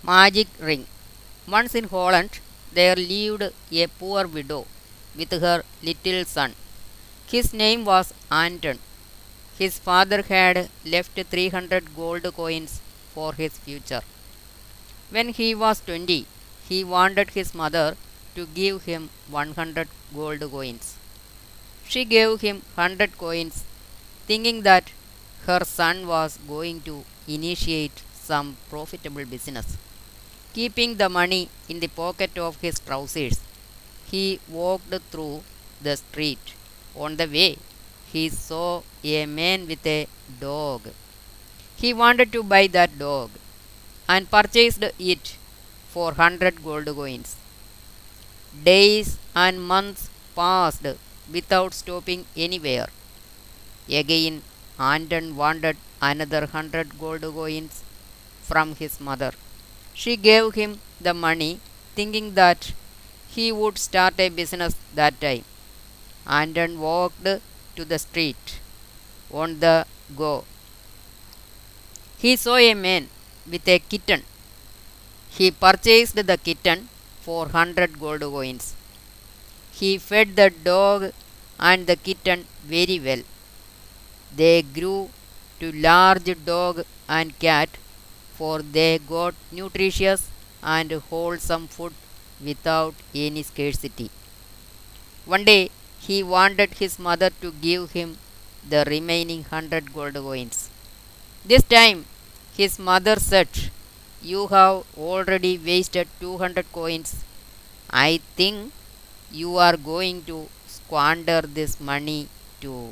Magic ring. Once in Holland, there lived a poor widow with her little son. His name was Anton. His father had left 300 gold coins for his future. When he was 20, he wanted his mother to give him 100 gold coins. She gave him 100 coins, thinking that her son was going to initiate some profitable business. Keeping the money in the pocket of his trousers, he walked through the street. On the way, he saw a man with a dog. He wanted to buy that dog and purchased it for 100 gold coins. Days and months passed without stopping anywhere. Again, Anton wanted another 100 gold coins from his mother. She gave him the money, thinking that he would start a business that time. Anton walked to the street. On the go, he saw a man with a kitten. He purchased the kitten for 100 gold coins. He fed the dog and the kitten very well. They grew to large dog and cat, for they got nutritious and wholesome food without any scarcity. One day he wanted his mother to give him the remaining 100 gold coins. This time his mother said, "You have already wasted 200 coins. I think you are going to squander this money too."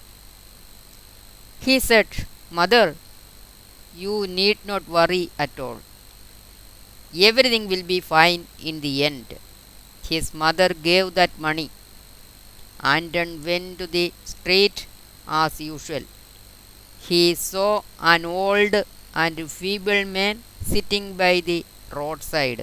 He said, "Mother, you need not worry at all. Everything will be fine in the end." His mother gave that money. Anton went to the street as usual. He saw an old and feeble man sitting by the roadside.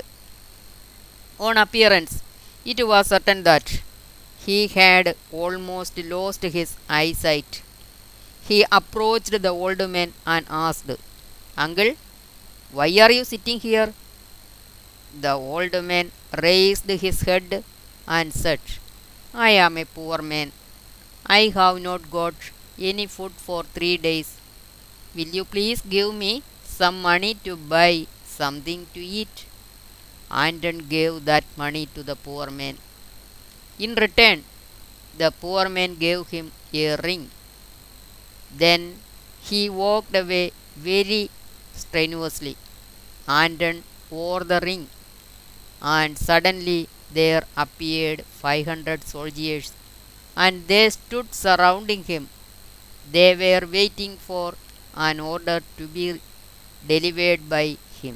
On appearance, it was certain that he had almost lost his eyesight. He approached the old man and asked, "Uncle, why are you sitting here?" The old man raised his head and said, "I am a poor man. I have not got any food for 3 days. Will you please give me some money to buy something to eat?" Anton gave that money to the poor man. In return, the poor man gave him a ring. Then he walked away very strenuously. Anton wore the ring, and suddenly there appeared 500 soldiers, and they stood surrounding him. They were waiting for an order to be delivered by him.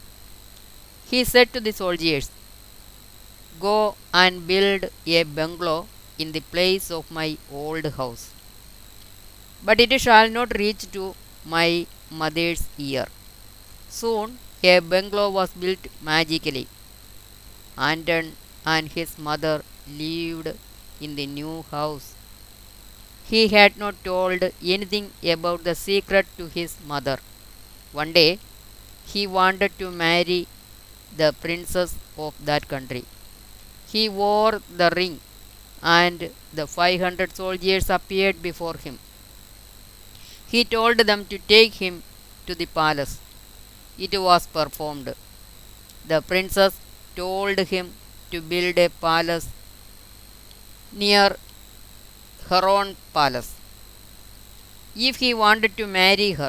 He said to the soldiers, "Go and build a bungalow in the place of my old house, but it shall not reach to my mother's ear." Soon a bungalow was built magically. Anton and his mother lived in the new house. He had not told anything about the secret to his mother. One day, he wanted to marry the princess of that country. He wore the ring, and the 500 soldiers appeared before him. He told them to take him to the palace. It was performed. The princess told him to build a palace near her own palace. If he wanted to marry her,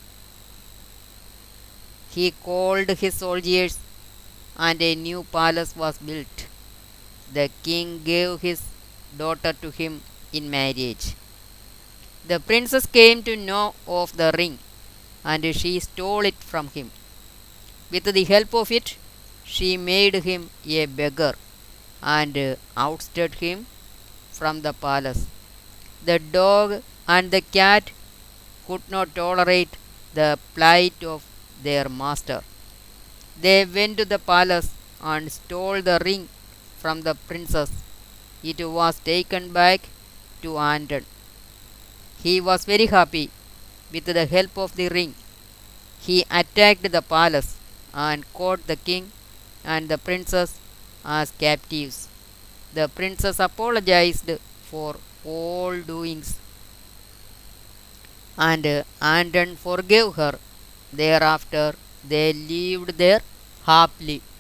he called his soldiers, and a new palace was built. The king gave his daughter to him in marriage. The princess came to know of the ring, and she stole it from him. With the help of it, she made him a beggar and ousted him from the palace. The dog and the cat could not tolerate the plight of their master. They went to the palace and stole the ring from the princess. It was taken back to Anton. He was very happy. With the help of the ring, he attacked the palace and caught the king and the princess as captives. The princess apologized for all doings, and Anton forgave her. Thereafter, they lived there happily.